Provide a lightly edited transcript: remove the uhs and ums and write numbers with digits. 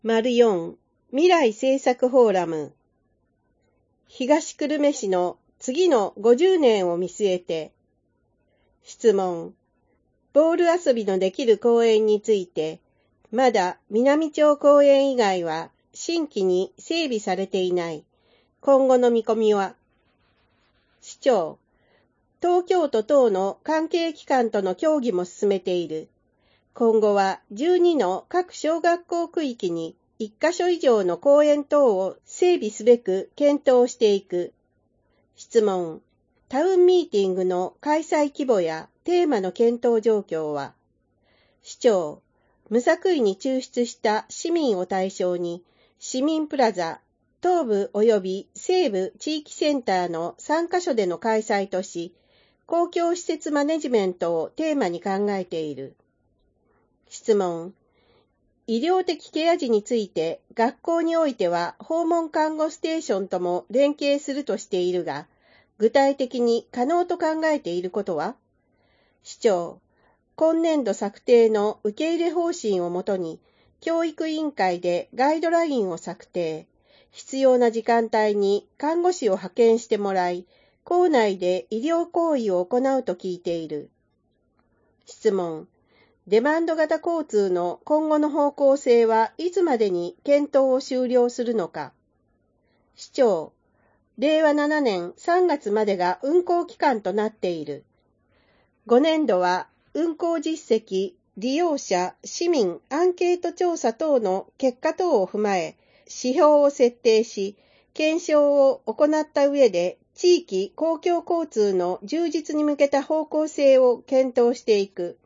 4未来政策フォーラム東久留米市の次の50年を見据えて質問ボール遊びのできる公園についてまだ南町公園以外は新規に整備されていない今後の見込みは市長東京都等の関係機関との協議も進めている今後は12の各小学校区域に1カ所以上の公園等を整備すべく検討していく。質問。タウンミーティングの開催規模やテーマの検討状況は市長、無作為に抽出した市民を対象に市民プラザ、東部及び西部地域センターの3カ所での開催とし、公共施設マネジメントをテーマに考えている。質問。医療的ケア児について学校においては訪問看護ステーションとも連携するとしているが、具体的に可能と考えていることは市長、今年度策定の受け入れ方針をもとに、教育委員会でガイドラインを策定、必要な時間帯に看護師を派遣してもらい、校内で医療行為を行うと聞いている。質問。デマンド型交通の今後の方向性はいつまでに検討を終了するのか。市長、令和7年3月までが運行期間となっている。5年度は運行実績、利用者、市民、アンケート調査等の結果等を踏まえ、指標を設定し、検証を行った上で、地域公共交通の充実に向けた方向性を検討していく。